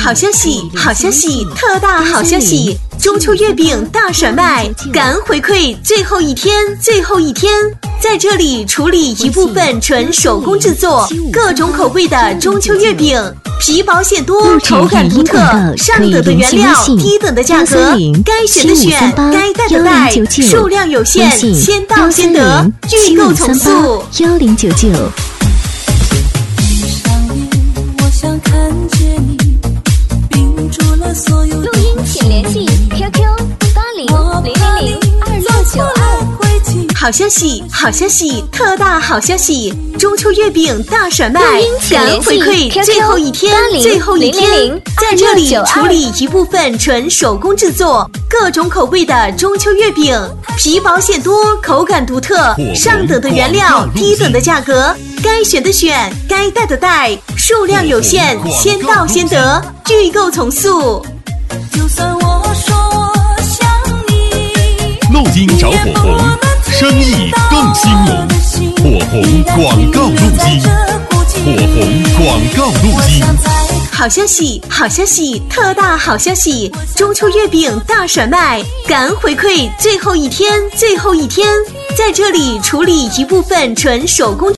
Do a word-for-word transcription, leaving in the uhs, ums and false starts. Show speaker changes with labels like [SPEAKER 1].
[SPEAKER 1] 好消息，好消息，特大好消息！中秋月饼大甩卖，感恩回馈最后一天，最后一天，在这里处理一部分纯手工制作，各种口味的中秋月饼，皮薄馅多，口感独特，上等的原料，低等的价格，该选的选，该带的带，数量有限，先到先得，预购从速。
[SPEAKER 2] 幺零九九。
[SPEAKER 3] 录音请联系 Q Q 八零零零零二六九二。
[SPEAKER 1] 好消息，好消息，特大好消息！中秋月饼大甩卖，感恩回馈最后一天，最后一天，在这里处理一部分纯手工制作，各种口味的中秋月饼，皮薄馅多，口感独特，上等的原料，低等的价格，该选的选，该带的带，数量有限，先到先得，预购从速。
[SPEAKER 4] 就算我说我想你，
[SPEAKER 5] 录音找火红，生意更兴隆。火红广告录音，火红广告录音。
[SPEAKER 1] 好消息，好消息，特大好消息！中秋月饼大甩卖，感恩回馈最后一天，最后一天，在这里处理一部分纯手工